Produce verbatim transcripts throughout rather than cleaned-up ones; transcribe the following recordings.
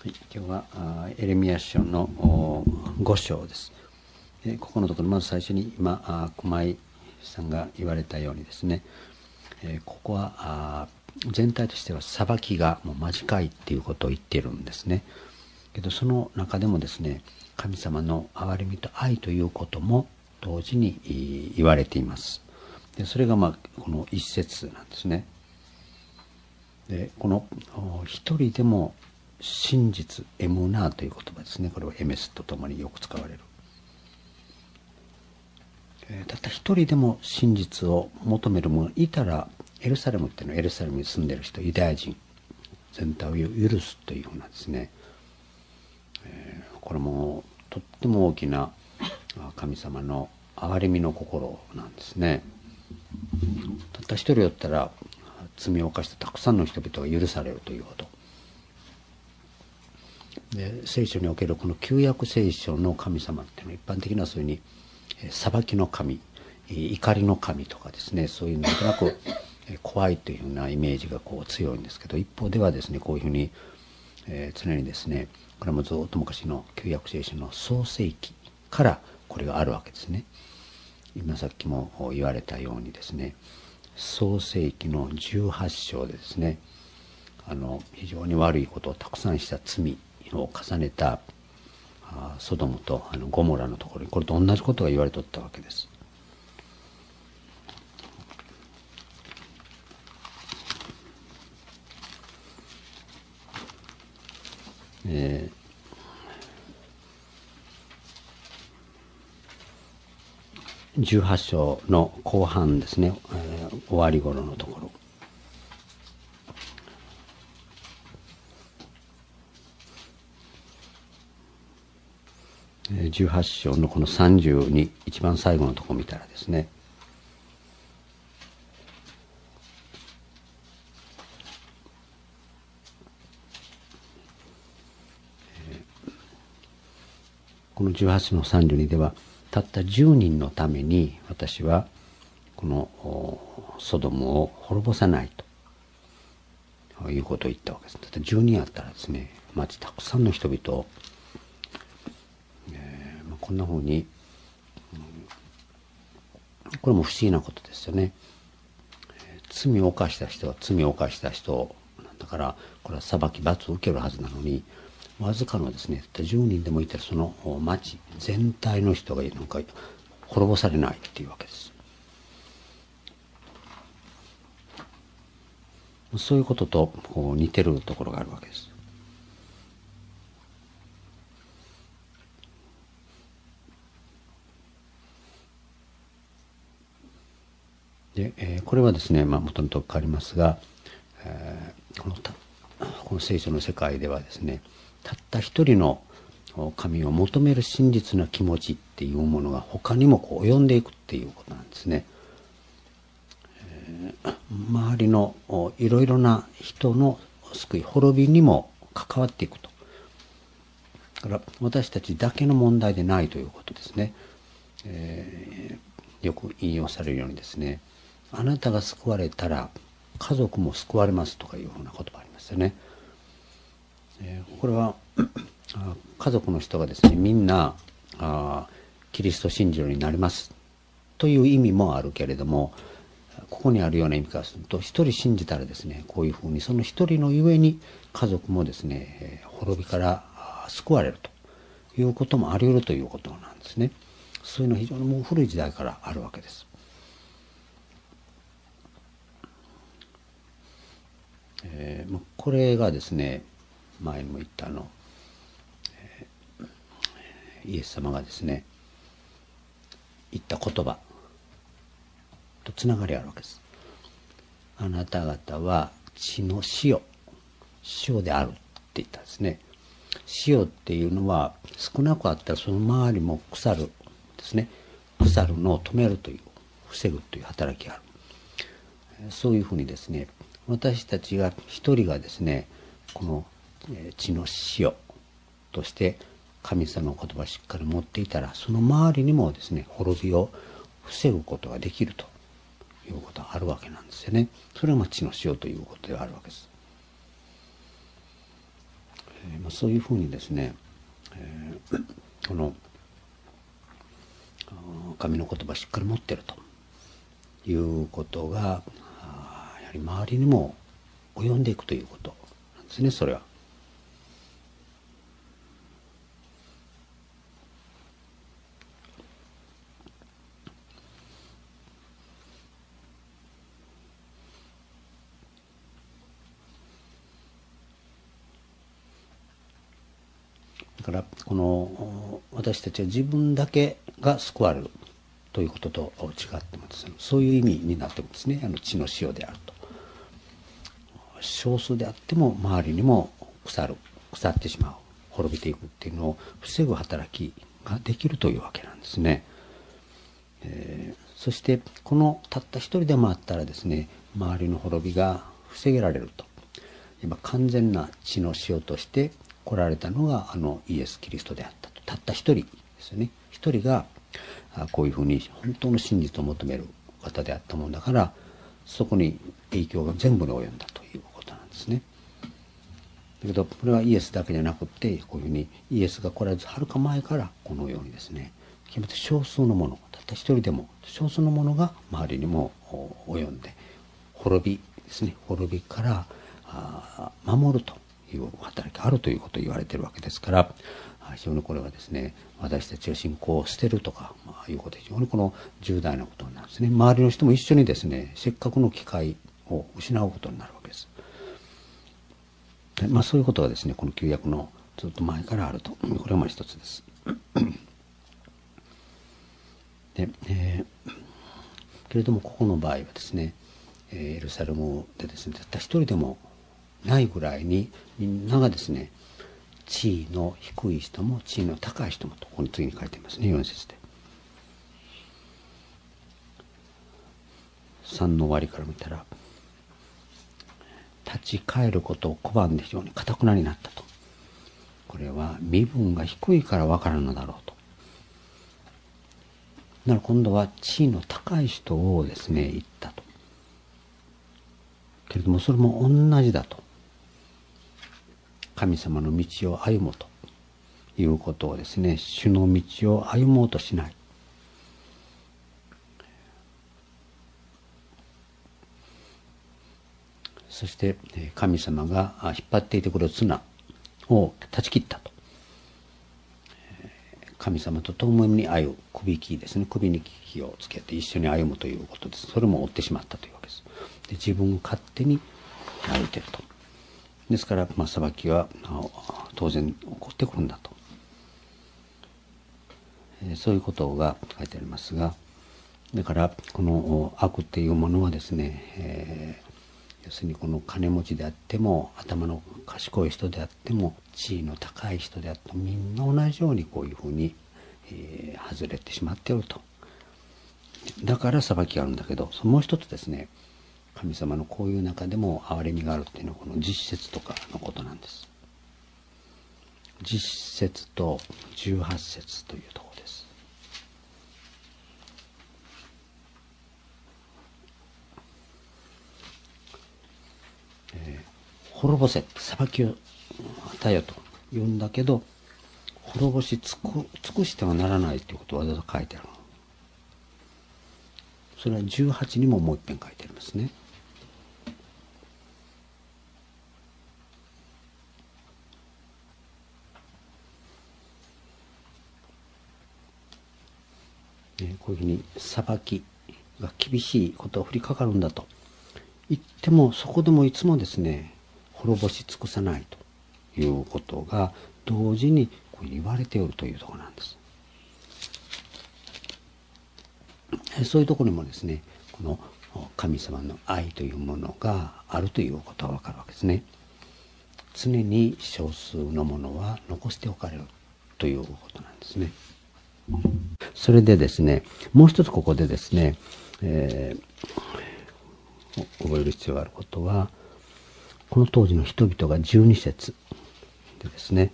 はい、今日はあエレミヤ書のご章です。でここのところまず最初に今あ熊井さんが言われたようにですね、えー、ここはあ全体としては裁きがもう間近いっていうことを言っているんですね。けどその中でもですね、神様の憐れみと愛ということも同時に言われています。でそれがまあこの一節なんですね。でこの一人でも真実エムナーという言葉ですね。これはエメスとともによく使われる。えー、たった一人でも真実を求める者がいたら、エルサレムっていうのはエルサレムに住んでいる人、ユダヤ人全体を許すというふうなですね、えー、これもとっても大きな神様の憐れみの心なんですね。たった一人だったら罪を犯したたくさんの人々が許されるということ。で聖書におけるこの旧約聖書の神様っていうのは一般的なそういうふうに裁きの神、怒りの神とかですね、そういうなんとなく怖いというようなイメージがこう強いんですけど、一方ではですねこういうふうに、えー、常にですね、これもずっと昔の旧約聖書の創世記からこれがあるわけですね。今さっきも言われたようにですね、創世記のじゅうはち章でですね、あの非常に悪いことをたくさんした罪を重ねたソドムとあのゴモラのところにこれと同じことが言われとったわけです。えー、じゅうはち章の後半ですね、えー、終わり頃のところ、じゅうはち章のこのさんじゅうに一番最後のところを見たらですね、このじゅうはちのさんじゅうにではたったじゅうにんのために私はこのソドムを滅ぼさないということを言ったわけです。たったじゅうにんあったらですね、町たくさんの人々を、えーまあ、こんなふうに、うん、これも不思議なことですよね。罪を犯した人は罪を犯した人なんだから、これは裁き罰を受けるはずなのに、わずかのですねじゅうにんでもいたらその町全体の人がなんか滅ぼされないっていうわけです。そういうこととこう似てるところがあるわけです。で、えー、これはですね、まあ、元のところ変わりますが、えー、このたこの聖書の世界ではですね、たった一人の神を求める真実な気持ちっていうものが他にもこう及んでいくっていうことなんですね。えー、周りのいろいろな人の救い滅びにも関わっていくと。だから私たちだけの問題でないということですね。えー、よく引用されるようにですね、あなたが救われたら家族も救われますとかいうような言葉ありますよね。えー、これは家族の人がですねみんなあキリスト信じるようになりますという意味もあるけれども、ここにあるような意味からすると、一人信じたらですね、こういうふうにその一人のゆえに家族もですね滅びから救われるということもあり得るということなんですね。そういうのは非常にもう古い時代からあるわけです。えー、これがですね、前にも言ったあの、えー、イエス様がですね言った言葉とつながりあるわけです。あなた方は地の塩塩であるって言ったんですね。塩っていうのは少なくあったらその周りも腐るですね。腐るのを止めるという、防ぐという働きがある。そういうふうにですね、私たちが一人がですねこの地の塩として神様の言葉をしっかり持っていたら、その周りにもですね滅びを防ぐことができるということがあるわけなんですよね。それが地の塩ということではあるわけです。 まあ、そういうふうにですね、えー、この神の言葉をしっかり持っているということが、やはり周りにも及んでいくということなんですね、それは。だからこの私たちは自分だけが救われるということと違ってもですね、そういう意味になってもですね、あの地の塩であると。少数であっても周りにも腐る、腐ってしまう、滅びていくっていうのを防ぐ働きができるというわけなんですね。えー、そしてこのたった一人でもあったらですね、周りの滅びが防げられると。今完全な地の塩として来られたのがあのイエス・キリストであったと。たった一人ですよね。一人がこういうふうに本当の真実を求める方であったもんだから、そこに影響が全部に及んだということなんですね。だけどこれはイエスだけじゃなくって、こういうふうにイエスが来られずはるか前からこのようにですね、極めて少数のもの、たった一人でも少数のものが周りにも及んで、滅びですね、滅びから守るという働きがあるということを言われているわけですから、非常にこれはですね、私たちが信仰を捨てるとか、まあ、いうことで非常にこの重大なことなんですね。周りの人も一緒にですね、せっかくの機会を失うことになるわけです。で、まあ、そういうことがですね、この旧約のずっと前からあると。これはまあ一つです。で、えー、けれどもここの場合はですね、エルサレムでですね、たった一人でもないぐらいに、みんながですね、地位の低い人も地位の高い人もと、ここに次に書いていますね、よん節で。さんの終わりから見たら、立ち返ることを拒んで非常に堅くなになったと。これは身分が低いから分からんのだろうと。なら今度は地位の高い人をですね、言ったと。けれどもそれも同じだと。神様の道を歩もうということをですね、主の道を歩もうとしない。そして神様が引っ張っていてくれる綱を断ち切ったと。神様と共に歩む、首木ですね、首に木をつけて一緒に歩むということです。それも追ってしまったというわけです。で、自分勝手に歩いていると。ですから、まあ、裁きは当然起こってくるんだと。そういうことが書いてありますが、だからこの悪っていうものはですね、えー、要するにこの金持ちであっても、頭の賢い人であっても、地位の高い人であっても、みんな同じようにこういうふうに、えー、外れてしまっていると。だから裁きがあるんだけど、もう一つですね、神様のこういう中でも憐れみがあるっていうのはこの実節とかのことなんです。実節とじゅうはち節というところです。えー、滅ぼせって裁きを与えよと言うんだけど、滅ぼし尽く、尽くしてはならないということをわざわざ書いてある。それはじゅうはちにももう一遍書いてありますね。こういうふうに裁きが厳しいことが降りかかるんだと言っても、そこでもいつもですね、滅ぼし尽くさないということが同時にこう言われておるというところなんです。そういうところにもですね、この神様の愛というものがあるということはわかるわけですね。常に少数のものは残しておかれるということなんですね。それでですね、もう一つここでですね、えー、覚える必要があることは、この当時の人々がじゅうに節でですね、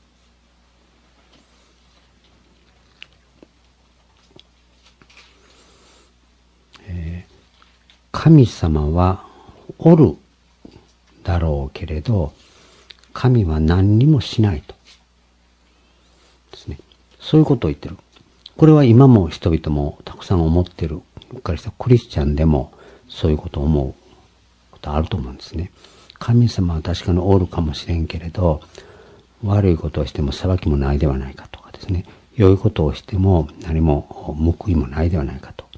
えー、神様はおるだろうけれど、 神は何にもしないと。ですね。そういうことを言ってる。これは今も人々もたくさん思っている。うっかりしたクリスチャンでもそういうことを思うことあると思うんですね。神様は確かにおるかもしれんけれど、悪いことをしても裁きもないではないかとかですね。良いことをしても何も報いもないではないかと。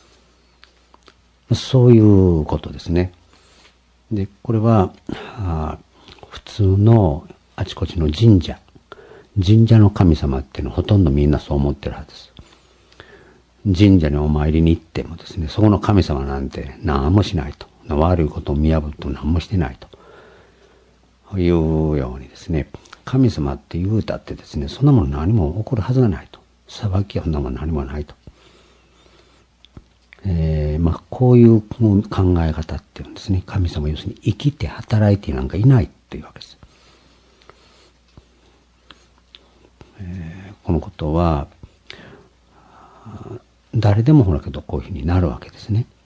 そういうことですね。で、これは、あ普通のあちこちの神社、神社の神様っていうのはほとんどみんなそう思ってるはずです。神社にお参りに行ってもですね、そこの神様なんて何もしないと。悪いことを見破っても何もしてないというようにですね、神様って言うたってですね、そんなもの何も起こるはずがないと。裁きはそんなもの何もないと。えー、まあこういう考え方っていうんですね。神様要するに生きて働いてなんかいないっていうわけです。えー、このことは誰でもほらけどこういうふうになるわけですね。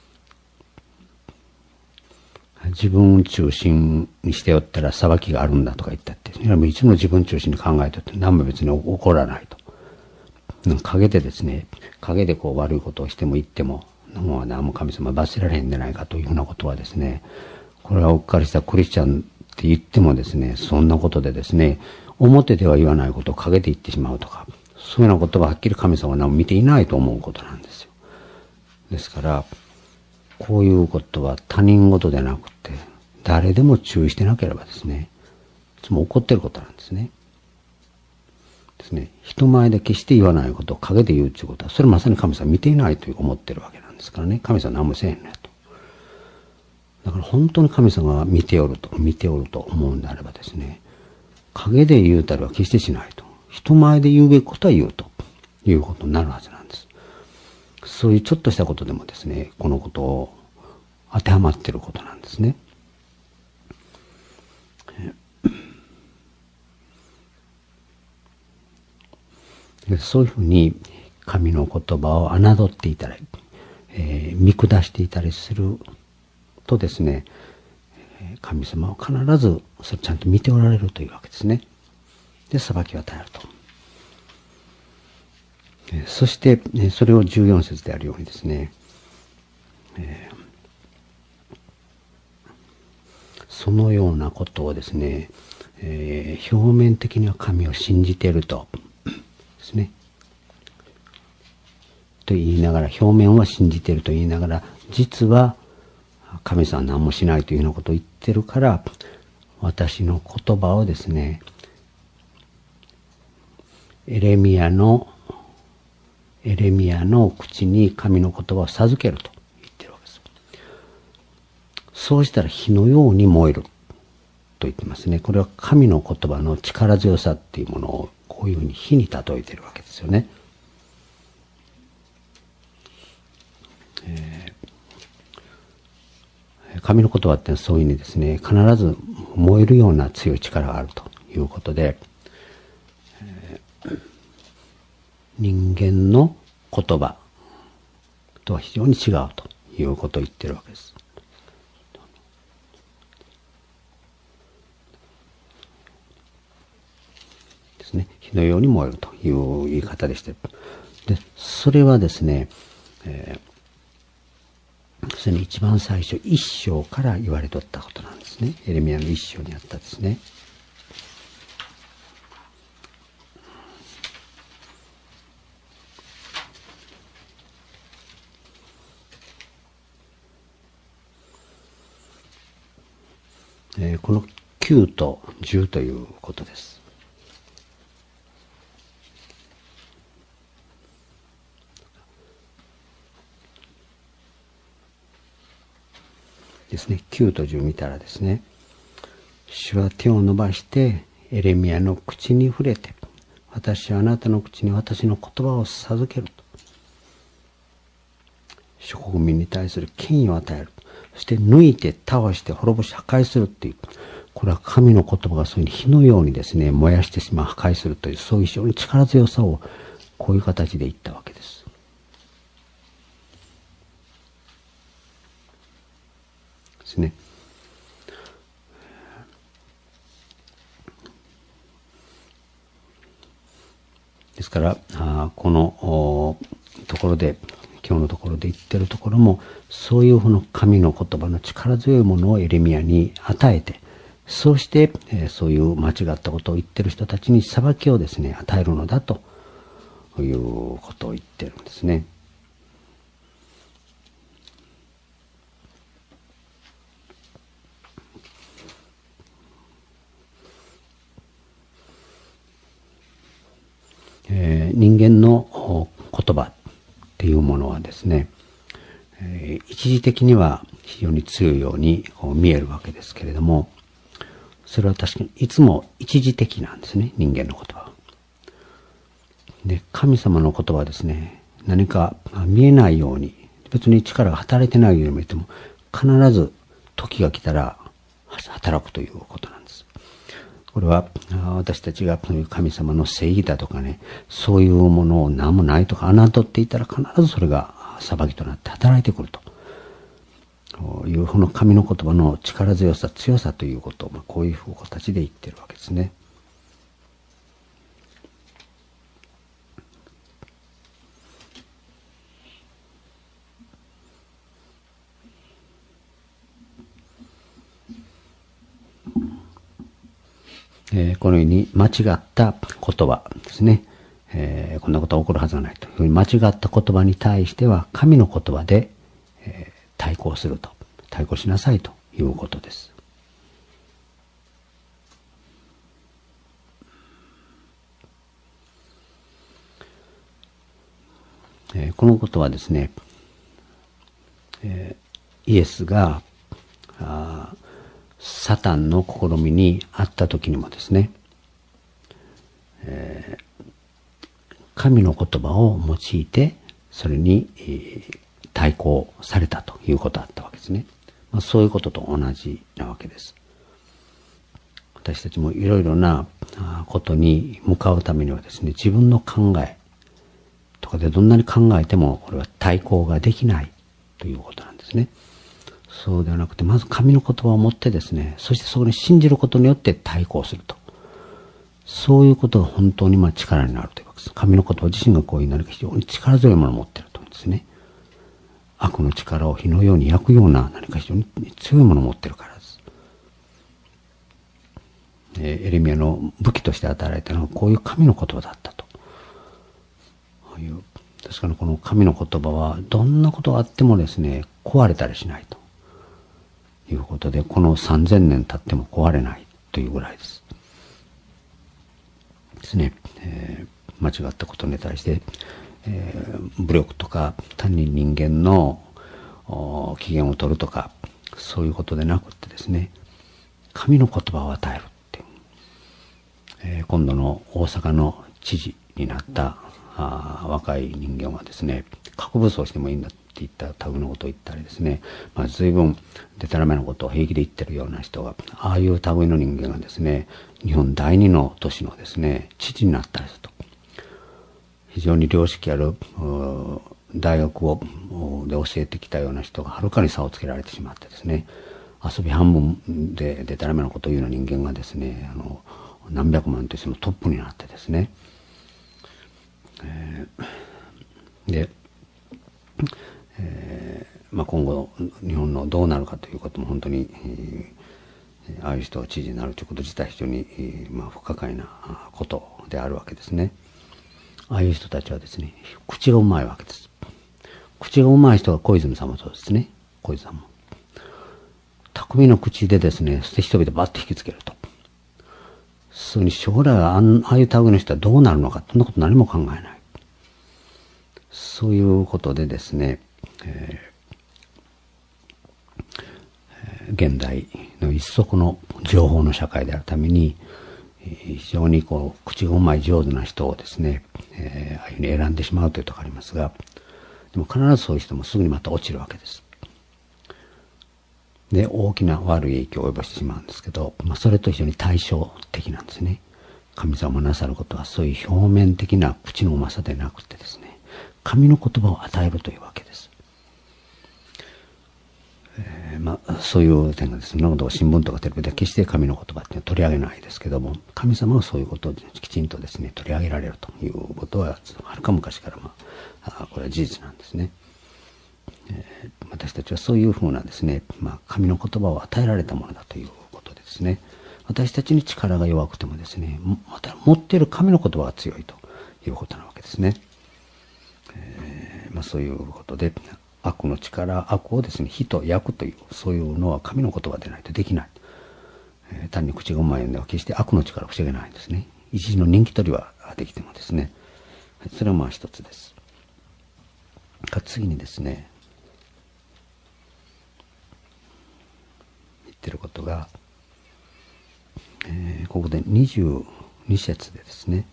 自分中心にしておったら裁きがあるんだとか言ったって、いつも自分中心に考えておって何も別に起こらないと。陰でですね、陰でこう悪いことをしても言っても、もう何も神様罰せられへんんじゃないかというふうなことはですね、これはうっかりしたクリスチャンって言ってもですね、そんなことでですね、表では言わないことを陰で言ってしまうとか、そういうようなことははっきり神様は何も見ていないと思うことなんですよ。ですから、こういうことは他人事でなくて、誰でも注意してなければですね、いつも起こっていることなんですね。ですね、人前で決して言わないことを陰で言うということは、それまさに神様見ていないと思ってるわけなんですからね。神様何もせえへんねと。だから本当に神様が見ておると、見ておると思うんであればですね、陰で言うたりは決してしないと。人前で言うべきことは言うということになるはずなんです。そういうちょっとしたことでもですね、このことを当てはまっていることなんですね。そういうふうに神の言葉を侮っていたり、えー、見下していたりするとですね、神様は必ずそれちゃんと見ておられるというわけですね。で、裁きを与えると。そしてそれをじゅうよん節であるようにですね、えー、そのようなことをですね、えー、表面的には神を信じているとですね、と言いながら、表面は信じていると言いながら、実は神様は何もしないというようなことを言ってるから、私の言葉をですね、エレミヤのエレミヤの口に神の言葉を授けると言ってるわけです。そうしたら火のように燃えると言ってますね。これは神の言葉の力強さっていうものをこういうふうに火に例えているわけですよね。えー、神の言葉ってそういうふうにですね、必ず燃えるような強い力があるということで、えー、人間の言葉とは非常に違うということを言ってるわけです。ですね、火のように燃えるという言い方でして、でそれはですね、えー、それに一番最初一章から言われとったことなんですね。エレミヤの一章にあったですね。えー、このきゅうとじゅうということです。ですね、きゅうとじゅう見たらですね、主は手を伸ばしてエレミヤの口に触れて、私はあなたの口に私の言葉を授けると。諸国民に対する権威を与える。そして抜いて倒して滅ぼし破壊するっていう。これは神の言葉がそういう火のようにですね、燃やしてしまう、破壊するという、そういう非常に力強さをこういう形で言ったわけです。ですね。 ですから、あこのところで、今日のところで言ってるところも、そういうこの神の言葉の力強いものをエレミヤに与えて、そうして、えー、そういう間違ったことを言ってる人たちに裁きをですね、与えるのだということを言ってるんですね。えー、人間の言葉っていうものはですね、えー、一時的には非常に強いようにこう見えるわけですけれども、それは確かにいつも一時的なんですね、人間の言葉は。で、神様の言葉はですね、何か見えないように、別に力が働いてないように見えても、必ず時が来たら働くということなんです。これは私たちが神様の正義だとかね、そういうものを何もないとか侮っていたら、必ずそれが裁きとなって働いてくるというこの神の言葉の力強さ、強さということを、まあ、こういう形で言ってるわけですね。えー、このように間違った言葉ですね、えー、こんなことは起こるはずがないというふうに間違った言葉に対しては神の言葉で、えー、対抗すると、対抗しなさいということです。えー、このことはですね、えー、イエスがあサタンの試みにあった時にもですね、えー、神の言葉を用いてそれに、えー、対抗されたということだったわけですね。まあ、そういうことと同じなわけです。私たちもいろいろなことに向かうためにはですね、自分の考えとかでどんなに考えてもこれは対抗ができないということなんですね。そうではなくて、まず神の言葉を持ってですね、そしてそこに信じることによって対抗すると。そういうことが本当にまあ力になるというわけです。神の言葉自身がこういう何か非常に力強いものを持っていると思うんですね。悪の力を火のように焼くような何か非常に強いものを持っているからです。えー、エレミヤの武器として与えられたのはこういう神の言葉だったという。ですからこの神の言葉はどんなことがあってもですね、壊れたりしないということで、このさんぜんねん経っても壊れないというぐらいです。ですね、えー、間違ったことに対して、えー、武力とか単に人間の機嫌を取るとかそういうことでなくってですね、神の言葉を与えるっていう、えー、今度の大阪の知事になったあ若い人間はですね、核武装してもいいんだっていった類のことを言ったりですね、まあ、随分でたらめなことを平気で言ってるような人が、ああいう類の人間がですね、日本第二の都市のですね、知事になったりすると、非常に良識ある大学をで教えてきたような人がはるかに差をつけられてしまってですね、遊び半分ででたらめなことを言うような人間がですね、あの何百万というそのトップになってですね、えー、で、えーまあ、今後日本のどうなるかということも本当に、えー、ああいう人が知事になるということ自体非常に、えーまあ、不可解なことであるわけですね。ああいう人たちはですね、口がうまいわけです。口がうまい人が小泉さんもそうですね。小泉さんも巧みの口でですね、そして人々バッと引きつけると、そうに将来はああいう類の人はどうなるのか、そんなこと何も考えない。そういうことでですね、えー、現代の一足の情報の社会であるために、非常にこう口がうまい上手な人をですね、えー、ああいうふうに選んでしまうというところがありますが、でも必ずそういう人もすぐにまた落ちるわけです。で、大きな悪い影響を及ぼしてしまうんですけど、まあ、それと非常に対照的なんですね。神様がなさることはそういう表面的な口のうまさでなくてですね、神の言葉を与えるというわけです。 えー、まあ、そういう点がですね、新聞とかテレビでは決して神の言葉っていうのは取り上げないですけども、神様はそういうことをきちんとですね、取り上げられるということは、はるか昔から、まあ、これは事実なんですね。えー、私たちはそういうふうなですね、まあ、神の言葉を与えられたものだということでですね、私たちに力が弱くてもですね、また持っている神の言葉が強いということなわけですね。えーまあ、そういうことで、悪の力、悪をですね、火と焼くという、そういうのは神の言葉でないとできない。えー、単に口がうまいのでは決して悪の力を防げないんですね。一時の人気取りはできてもですね、それはまあ一つです。次にですね、言ってることが、えー、ここでにじゅうに節でですね、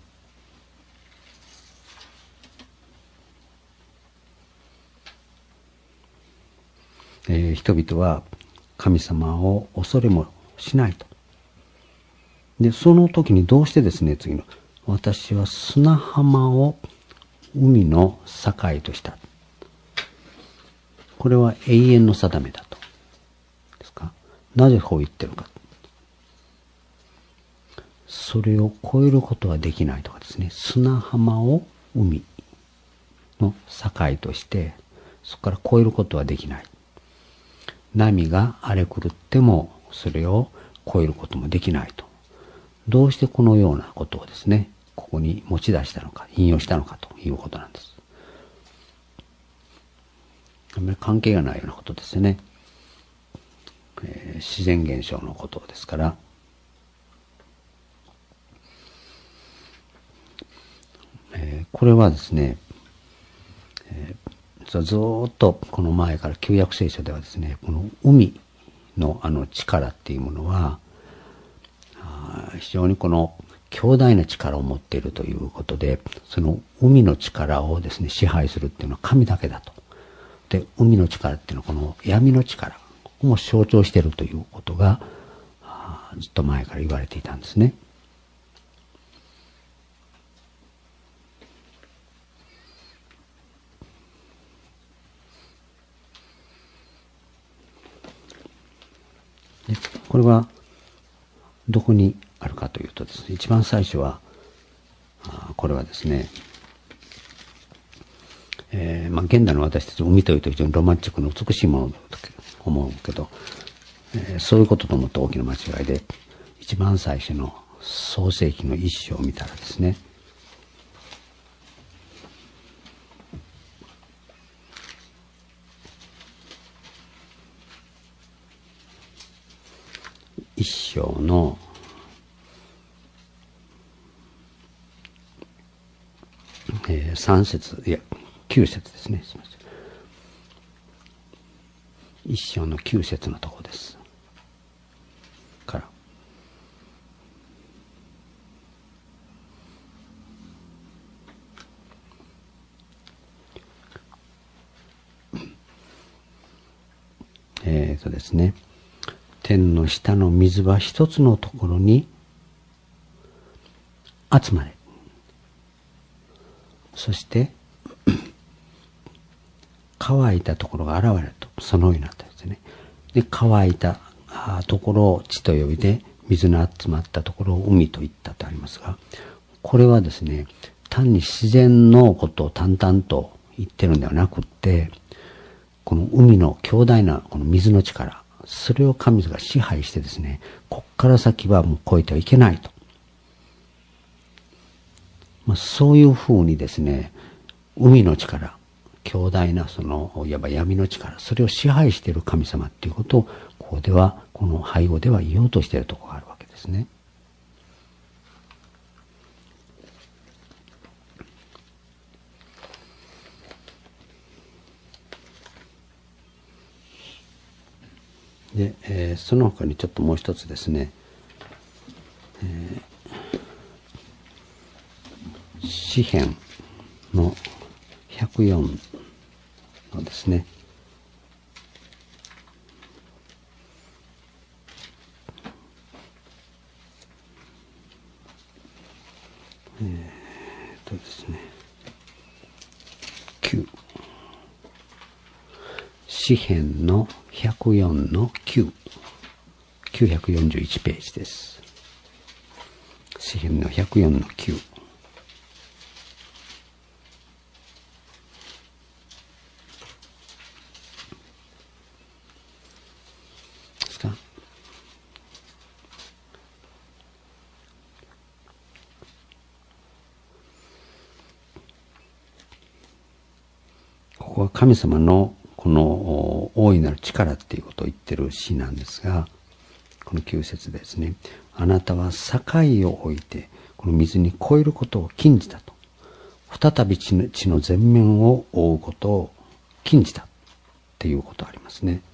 えー、人々は神様を恐れもしないと。で、その時にどうしてですね、次の、私は砂浜を海の境とした。これは永遠の定めだと。ですか。なぜこう言ってるか。それを越えることはできないとかですね、砂浜を海の境として、そこから越えることはできない。波が荒れ狂ってもそれを越えることもできないと。どうしてこのようなことをですね、ここに持ち出したのか、引用したのかということなんです。あんまり関係がないようなことですね。えー、自然現象のことですから、えー、これはですね、えー、ずっとこの前から旧約聖書ではですね、この海のあの力っていうものは、非常にこの強大な力を持っているということで、その海の力をですね、支配するっていうのは神だけだと。で、海の力っていうのはこの闇の力をも象徴しているということが、ずっと前から言われていたんですね。で、これはどこにあるかというとですね、一番最初は、これはですね、えー、まあ現代の私たち海というと非常にロマンチックな美しいものだと思うけど、えー、そういうことと思った大きな間違いで、一番最初の創世記の一章を見たらですね、一章のえー、さん節、いや、きゅう節ですね。すみません。一章のきゅう節のところです。から。えーとですね。天の下の水は一つのところに集まれ。そして、乾いたところが現れると、そのようになったんですね。で、乾いたところを地と呼びで、水の集まったところを海と言ったとありますが、これはですね、単に自然のことを淡々と言ってるんではなくって、この海の強大なこの水の力、それを神が支配してですね、こっから先はもう越えてはいけないと。まあ、そういうふうにですね、海の力、強大なそのいわば闇の力、それを支配している神様っていうことを、ここでは、この背後では言おうとしているところがあるわけですね。で、えー、その他にちょっともう一つですね、えー、詩編のひゃくよんのですね、えー、っとですね、きゅう。 詩編のひゃくよんのきゅう、きゅうひゃくよんじゅういちページです。詩編のひゃくよんのきゅう。ですか。ここは神様のこの大いなる力っていうことを言ってる詩なんですが、このきゅう節ですね。あなたは境を置いてこの水に越えることを禁じたと。再び地の、地の全面を覆うことを禁じたっていうことありますね。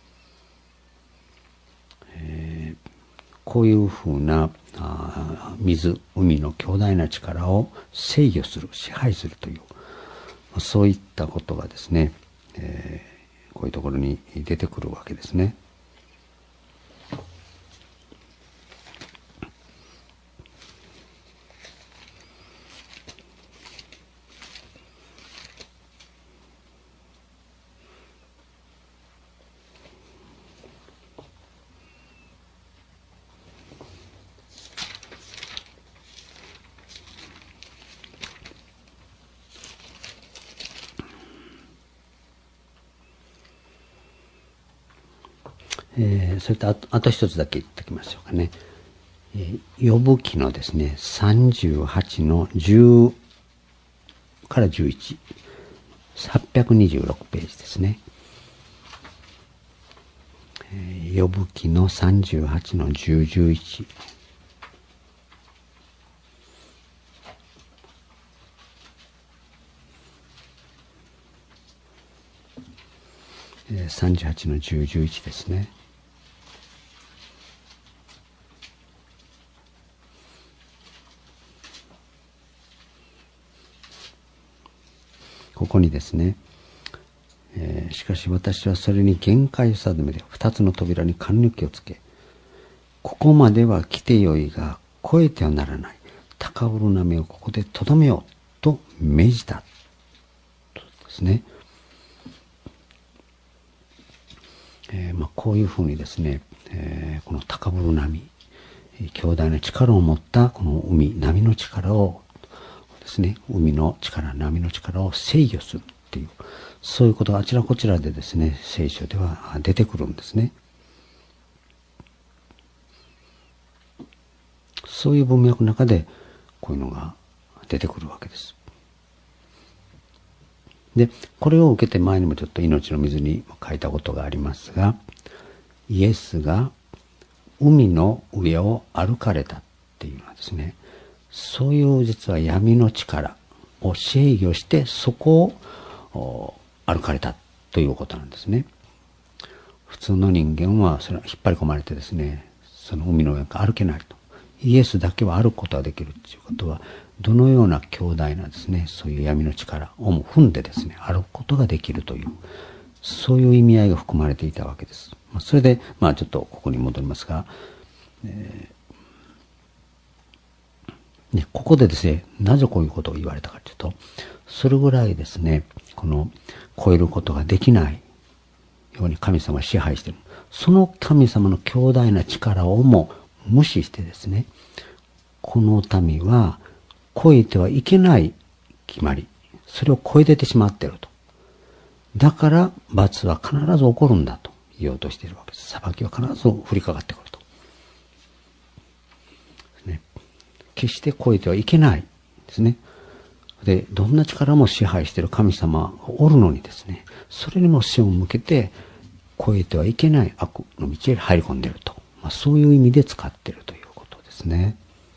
えー、こういうふうなあ水、海の強大な力を制御する、支配するという、そういったことがですね、えー、こういうところに出てくるわけですね。えー、それとあと、あと一つだけ言っておきましょうかね。えー、呼ぶ記のですね、さんじゅうはちのじゅうからじゅういち、はっぴゃくにじゅうろくページですね。えー、呼ぶ記のさんじゅうはちのじゅう、じゅういち。えー、さんじゅうはちのじゅう、じゅういちですね。ここにですね、えー、しかし私はそれに限界を定めて二つの扉に貫抜きをつけ、ここまでは来てよいが越えてはならない、高ぶる波をここでとどめようと命じたとですね。えーまあ、こういうふうにですね、えー、この高ぶる波、強大な力を持ったこの海、波の力をですね、海の力、波の力を制御するっていう、そういうことがあちらこちらでですね、聖書では出てくるんですね。そういう文脈の中でこういうのが出てくるわけです。で、これを受けて前にもちょっと命の水に書いたことがありますが、イエスが海の上を歩かれたっていうのはですね、そういう実は闇の力を制御してそこを歩かれたということなんですね。普通の人間はそれは引っ張り込まれてですね、その海の上から歩けないと。イエスだけは歩くことができるということは、どのような強大なですね、そういう闇の力をも踏んでですね、歩くことができるという、そういう意味合いが含まれていたわけです。それで、まあちょっとここに戻りますが、えーね、ここでですね、なぜこういうことを言われたかというと、それぐらいですね、この超えることができないように神様は支配している。その神様の強大な力をも無視してですね、この民は超えてはいけない決まり、それを超えててしまっていると。だから罰は必ず起こるんだと言おうとしているわけです。裁きは必ず降りかかってくると。ね、決して超えてはいけないですね。で、どんな力も支配している神様がおるのにですね、それにも背を向けて超えてはいけない悪の道へ入り込んでいると。まあ、そういう意味で使っているということですね。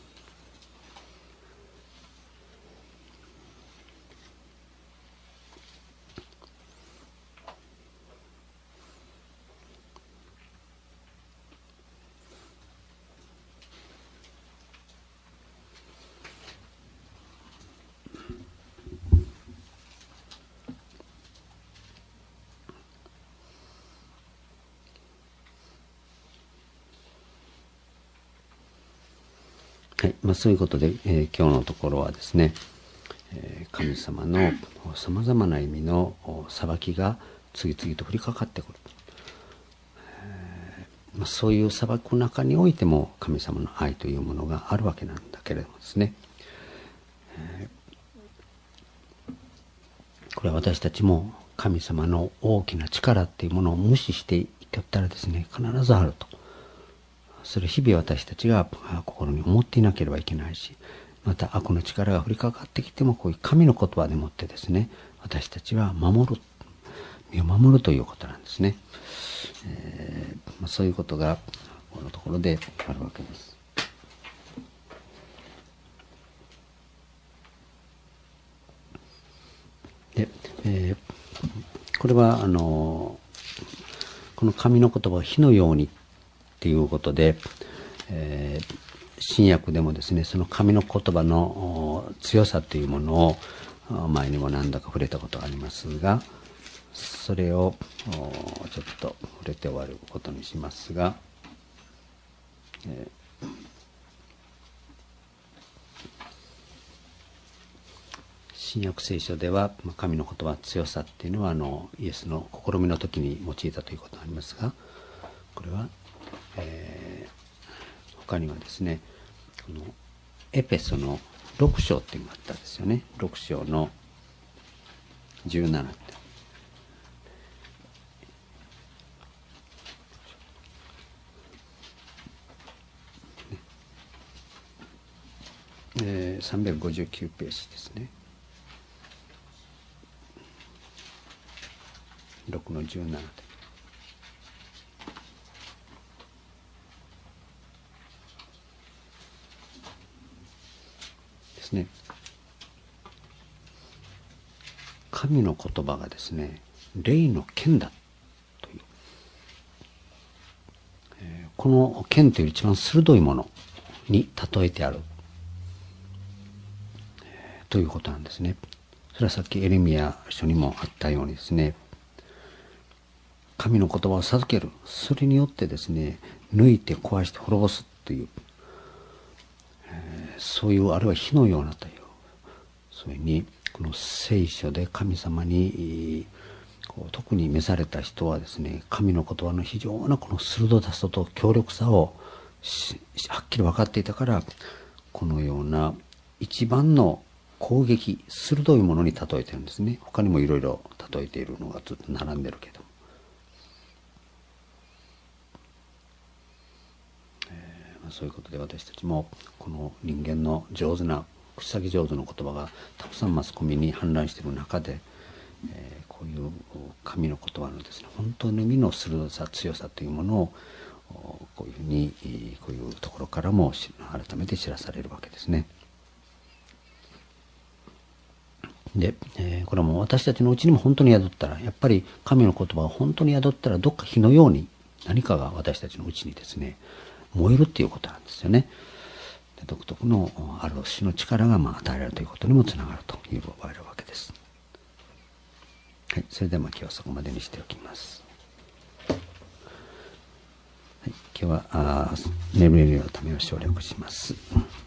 はい、まあ、そういうことで、えー、今日のところはですね、えー、神様のさまざまな意味の裁きが次々と降りかかってくる、えーまあ、そういう裁く中においても神様の愛というものがあるわけなんだけれどもですね、えー、これは私たちも神様の大きな力っていうものを無視していけたらですね、必ずあると。それ日々私たちが心に思っていなければいけないし、また悪の力が降りかかってきても、こういう神の言葉でもってですね、私たちは守る、身を守るということなんですね。えーまあ、そういうことがこのところであるわけです。で、えー、これはあのこの神の言葉を火のようにっていうことで、えー、新約でもですね、その神の言葉の強さというものを前にも何度か触れたことがありますが、それをちょっと触れて終わることにしますが、えー、新約聖書では神の言葉強さっていうのはあのイエスの試みの時に用いたということがありますが、これは、えー、他にはですね、このエペソのろく章っていうのがあったんですよね。ろく章のじゅうななって、えー、さんびゃくごじゅうきゅうページですね。ろくのじゅうななで、ですね。神の言葉がですね、霊の剣だという、えー、この剣という一番鋭いものに例えてある、えー、ということなんですね。それはさっきエレミヤ書にもあったようにですね、神の言葉を授ける、それによってですね、抜いて壊して滅ぼすという、えー、そういう、あるいは火のようなという、それにこの聖書で神様にこう特に召された人はですね、神の言葉の非常なこの鋭さと強力さをはっきり分かっていたから、このような一番の攻撃、鋭いものに例えてるんですね。他にもいろいろ例えているのがずっと並んでるけど、えー、そういうことで私たちもこの人間の上手な口先上手の言葉がたくさんマスコミに氾濫している中で、えー、こういう神の言葉のですね、本当の意味の鋭さ、強さというものをこういうふうにこういうところからも改めて知らされるわけですね。で、えー、これはもう私たちのうちにも本当に宿ったら、やっぱり神の言葉が本当に宿ったら、どっか火のように何かが私たちのうちにですね、燃えるっていうことなんですよね。で、独特のある種の力がまあ与えられるということにもつながるという場合あるわけです。はい、それでは今日はそこまでにしておきます。はい、今日はあ眠れるようのためを省略します。